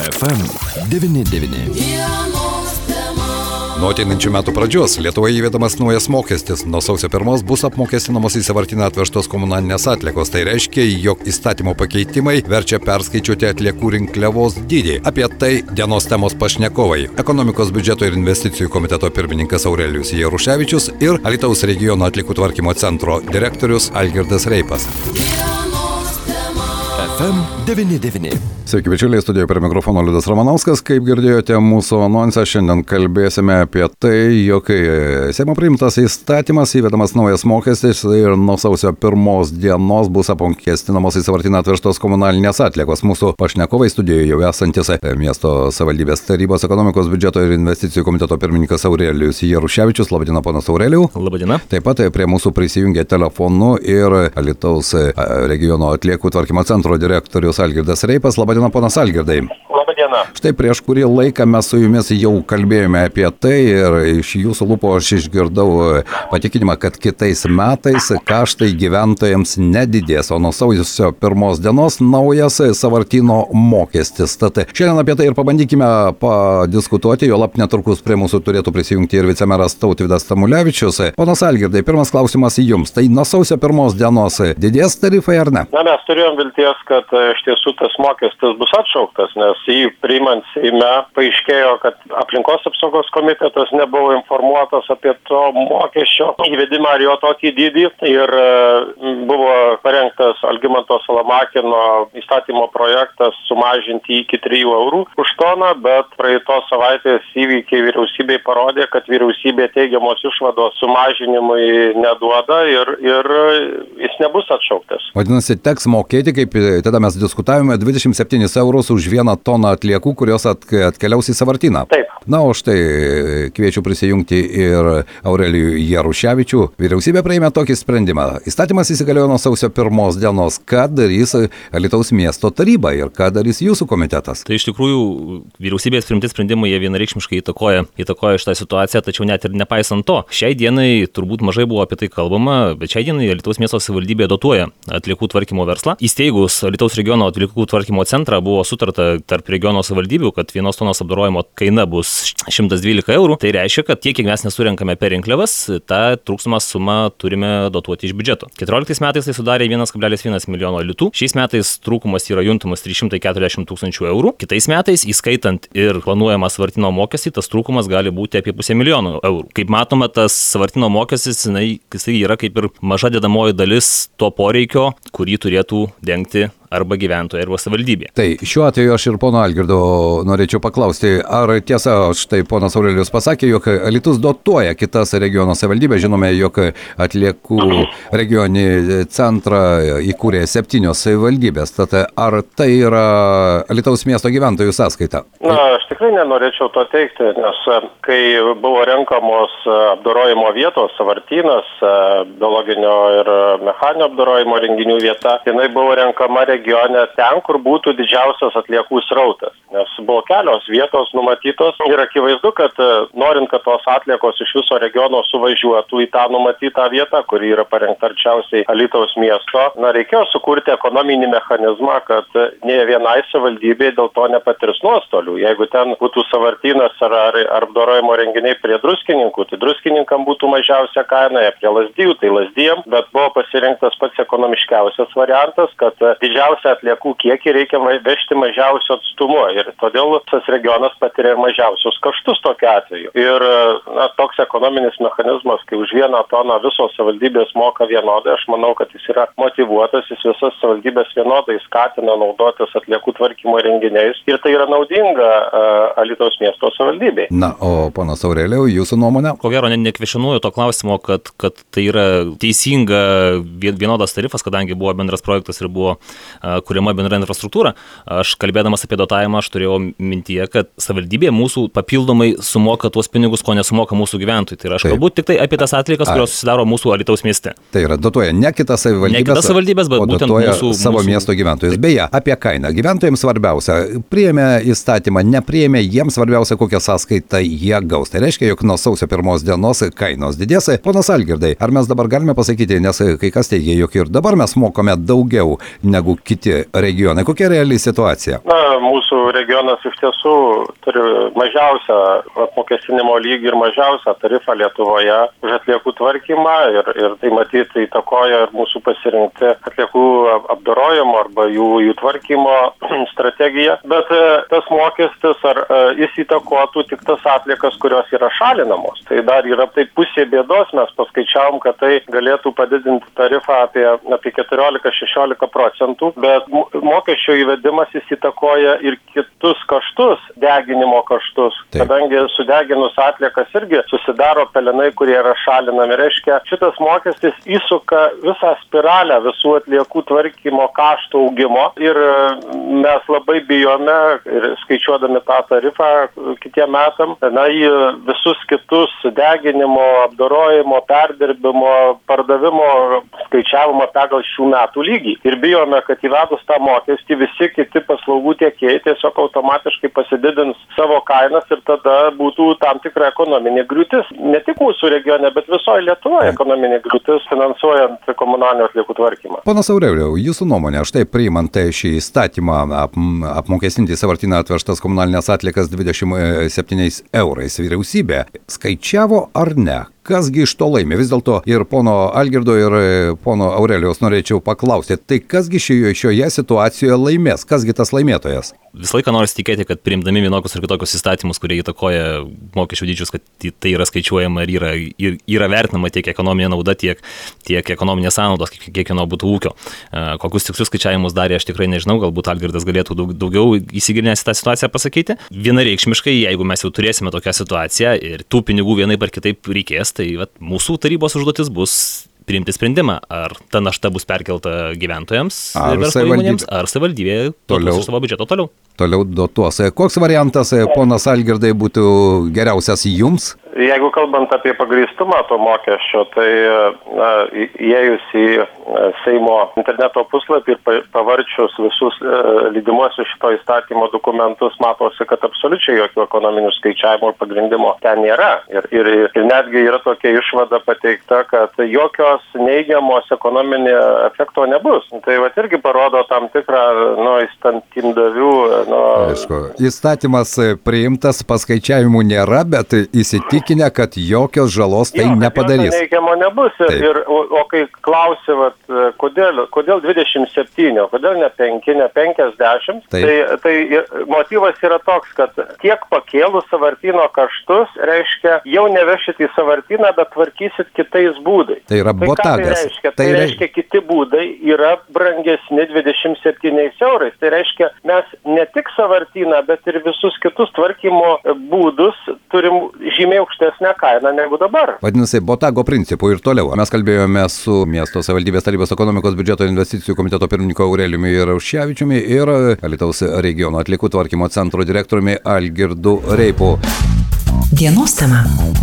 FM99. Nuo ateinančių metų pradžios Lietuvoje įvedamas naujas mokestis. Nuo sausio 1 bus apmokestinamos į sąvartyną atvežtos komunalinės atliekos. Tai reiškia, jog įstatymo pakeitimai verčia perskaičiuoti atliekų rinkliavos dydį. Apie tai dienos temos pašnekovai. Ekonomikos biudžeto ir investicijų komiteto pirmininkas Aurelijus Jaruševičius ir Alytaus regiono atliekų tvarkymo centro direktorius Algirdas Reipas. FM99. Sveiki, bičiuliai, studijoje prie mikrofono Liudas Ramanauskas. Kaip girdėjote mūsų anonsą, šiandien kalbėsime apie tai, jog Seimo priimtas įstatymas įvedamas naujas mokestis ir nuo sausio 1 dienos bus apmokestinamos į sąvartyną atvežtos komunalinės atliekos. Mūsų pašnekovai studijoje jau esantis miesto savivaldybės tarybos ekonomikos biudžeto ir investicijų komiteto pirmininkas Aurelijus Jaruševičius. Labadiena, ponas Aurelijau. Labadiena. Taip pat prie mūsų prisijungė telefonu ir Alytaus regiono atliekų tvarkymo centro direktorius Algirdas Reipas. Labadiena, ponas Algirdai. Labadiena. Štai prieš kurį laiką mes su jumis jau kalbėjome apie tai ir iš jūsų lūpų aš išgirdau patikinimą, kad kitais metais kaštai gyventojams nedidės, o nuo sausio 1 dienos naujas sąvartyno mokestis. Tad šiandien apie tai ir pabandykime padiskutuoti, jo lab netrukus prie mūsų turėtų prisijungti ir vicemeras Tautvydas Tamulevičius. Ponas Algirdai, pirmas klausimas jums. Tai nuo sausio 1 dienos didės tarifai ar ne? Mes turėjom vilties, kad iš tiesų tas mokestis bus atšauktas, nes jį priimant Seime paaiškėjo, kad aplinkos apsaugos komitetas nebuvo informuotas apie to mokesčio įvedimą ar jo tokį dydį ir buvo parengtas Algimanto Salamakino įstatymo projektas sumažinti iki 3 eurų už toną, bet praeitos savaitės įvykiai vyriausybei parodė, kad vyriausybė teigiamos išvados sumažinimui neduoda ir jis nebus atšauktas. Vadinasi, teks mokėti, kaip tada mes diskutavome, 27 eurus už 1 toną atliekų, kurios atkeliaus į sąvartyną. Taip. Na, o štai kviečiu prisijungti ir Aurelijų Jaruševičių. Vyriausybė priėmė tokį sprendimą. Įstatymas įsigaliojo nuo sausio 1 dienos. Ką darys Alytaus miesto taryba ir ką darys jūsų komitetas? Tai iš tikrųjų vyriausybės priimti sprendimai jie vienareikšmiškai įtakoja šitą situaciją, tačiau net ir nepaisant to. Šiai dienai turbūt mažai buvo apie tai kalbama, bet šiai dienai Alytaus miesto savivaldybė dotuoja atliekų tvarkymo verslą. Įsteigus Alytaus regiono atliekų tvarkymo centrą buvo sutarta tarp regiono savivaldybių, kad 1 tonos apdorojimo kaina bus 112 eurų. Tai reiškia, kad tiek, kiek mes nesurenkame per rinkliavas, tą trūkstamą sumą turime dotuoti iš biudžeto. 14 metais tai sudarė 1,1 milijono litų. Šiais metais trūkumas yra juntamas 340 000 eurų. Kitais metais, įskaitant ir planuojamą sąvartyno mokestį, tas trūkumas gali būti apie 500 000 eurų. Kaip matome, tas sąvartyno mokestis, jisai yra kaip ir maža dedamoji dalis to poreikio, kurį turėtų dengti arba gyventojai, arba savivaldybė. Tai šiuo atveju aš ir pono Algirdo norėčiau paklausti, ar tiesa, štai ponas Aurelijus pasakė, jog Alytus dotuoja kitas regiono savivaldybės, žinome, jog atliekų regioninį centrą įkūrė 7 savivaldybės, tad ar tai yra Alytaus miesto gyventojų sąskaita? Na, aš tikrai nenorėčiau to teikti, nes kai buvo renkamos apdorojimo vietos, sąvartynas, biologinio ir mechaninio apdorojimo renginių vieta, jinai buvo renkama regione ten, kur būtų didžiausias atliekų srautas, nes buvo kelios vietos numatytos ir akivaizdu, kad norint, kad tos atliekos iš viso regiono suvažiuotų į tą numatytą vietą, kuri yra parengta arčiausiai Alytaus miesto, reikėjo sukurti ekonominį mechanizmą, kad ne vienai savivaldybei dėl to nepatirs nuostolių. Jeigu ten būtų sąvartynas ar apdorojimo renginiai prie druskininkų, tai druskininkam būtų mažiausia kaina, prie Lazdijų, tai Lazdijam, bet buvo pasirinktas pats ekonomiškiausias variantas, kad didžiausia atliekų kiekį reikia vežti mažiausio atstumu ir todėl tas regionas patiria ir mažiausius kaštus tokiu atveju. Ir toks ekonominis mechanizmas, kai už 1 toną visos savivaldybės moka vienodai, aš manau, kad jis yra motyvuotas, jis visas savivaldybės vienodai skatina naudotis atliekų tvarkymo renginiais ir tai yra naudinga Alytaus miesto savivaldybei. Na, o ponas Aurelijau, jūsų nuomonė? Ko gero, nekvestionuoju to klausimo, kad tai yra teisinga vienodas tarifas, kadangi buvo bendras projektas ir buvo kuriama bendra infrastruktūra. Aš kalbėdamas apie dotavimą, aš turėjau mintyje, kad savivaldybė mūsų papildomai sumoka tuos pinigus, ko nesumoka mūsų gyventojai. Tai aš kalbu tik tai apie tas atliekas, kurios susidaro mūsų Alytaus mieste. Tai yra dotuoja ne kitas savivaldybės, bet būtent mūsų savo miesto gyventojus. Beje, apie kainą. Gyventojams svarbiausia, priėmė įstatymą, nepriėmė, jiems svarbiausia, kokią sąskaitą jie gaus. Tai reiškia, jog nuo sausio 1 dienos kainos didės. Ponas Algirdai, ar mes dabar galime pasakyti, nes kai kas teigia, jog ir dabar mes mokame daugiau negu kiti regionai. Kokia reali situacija? Na, mūsų regionas iš tiesų turi mažiausią apmokestinimo lygį ir mažiausią tarifą Lietuvoje už atliekų tvarkymą ir tai matyti įtakoja ir mūsų pasirinkti atliekų apdorojimo arba jų tvarkymo strategiją. Bet tas mokestis ar jis įtakotų tik tas atliekas, kurios yra šalinamos. Tai dar yra tai pusė bėdos, mes paskaičiavom, kad tai galėtų padidinti tarifą apie 14-16%, bet mokesčio įvedimas jis įtakoja ir kitus kaštus, deginimo kaštus, kadangi sudeginus atliekas irgi susidaro pelenai, kurie yra šalinami. Reiškia, šitas mokestis įsuka visą spiralę visų atliekų tvarkymo kaštų augimo ir mes labai bijome ir skaičiuodami tą tarifą kitiem metam, į visus kitus deginimo, apdorojimo, perdirbimo, pardavimo skaičiavimo pagal šių metų lygį. Ir bijome, kad įvedus tą mokestį visi kiti paslaugų tiekėjai tiesiog automatiškai pasididins savo kainas ir tada būtų tam tikra ekonominė griūtis. Ne tik mūsų regione, bet visoje Lietuvoje ekonominė griūtis finansuojant komunalinių atliekų tvarkymą. Ponas Aurelijau, jūsų nuomonė, štai priimant šį įstatymą apmokestinti į sąvartyną atvežtas komunalinės atliekas 27 eurais, vyriausybė skaičiavo ar ne? Kasgi iš to laimė? Vis dėlto ir pono Algirdo, ir pono Aurelijaus norėčiau paklausti, tai kasgi šioje situacijoje laimės? Kasgi tas laimėtojas? Visą laiką noriu tikėti, kad priimdami vienokius ir kitokius įstatymus, kurie įtakoja mokesčių dydžius, kad tai yra skaičiuojama ir yra vertinama tiek ekonominė nauda, tiek ekonominės sąnaudos, kiekvieno būtų ūkio. Kokius tikslius skaičiavimus darė, aš tikrai nežinau, galbūt Algirdas galėtų daugiau įsigilinęs į tą situaciją pasakyti. Vienareikšmiškai, jeigu mes jau turėsime tokią situaciją ir tų pinigų vienaip ar kitaip reikės, tai mūsų tarybos užduotis bus priimti sprendimą, ar ta našta bus perkelta gyventojams ir verslo įmonėms, ar savivaldybė dotuos iš savo biudžeto toliau. Toliau dotuos. Koks variantas, ponas Algirdai, būtų geriausias jums? Jeigu kalbant apie pagrįstumą to mokesčio, tai įėjus į Seimo interneto puslapį ir pavarčius visus lydimuosius šito įstatymo dokumentus, matosi, kad absoliučiai jokių ekonominių skaičiavimų ir pagrindimo ten nėra. Ir netgi yra tokia išvada pateikta, kad jokios neigiamos ekonominio efekto nebus. Tai irgi parodo tam tikrą įstatymdavių. Aišku, įstatymas priimtas, paskaičiavimų nėra, bet įsitikinę, kad jokios žalos tai nepadarys. Neigiamo nebus. O kai klausi, kodėl 27, kodėl ne 5, ne 50, tai motyvas yra toks, kad tiek pakėlus sąvartyno kaštus, reiškia, jau nevešit į sąvartyną, bet tvarkysit kitais būdais. Tai yra botagas. Tai reiškia, kiti būdai yra brangesni 27 eurais. Tai reiškia, mes ne tik sąvartyną, bet ir visus kitus tvarkymo būdus turim žymiai aukštesnę kainą negu dabar. Vadinasi, botago principų ir toliau. Mes kalbėjome su miesto savivaldybės tarybos ekonomikos biudžeto investicijų komiteto pirmininku Aurelijumi Rauševičiumi ir Alytaus regiono atliekų tvarkymo centro direktoriumi Algirdu Reipu. Dienos tema.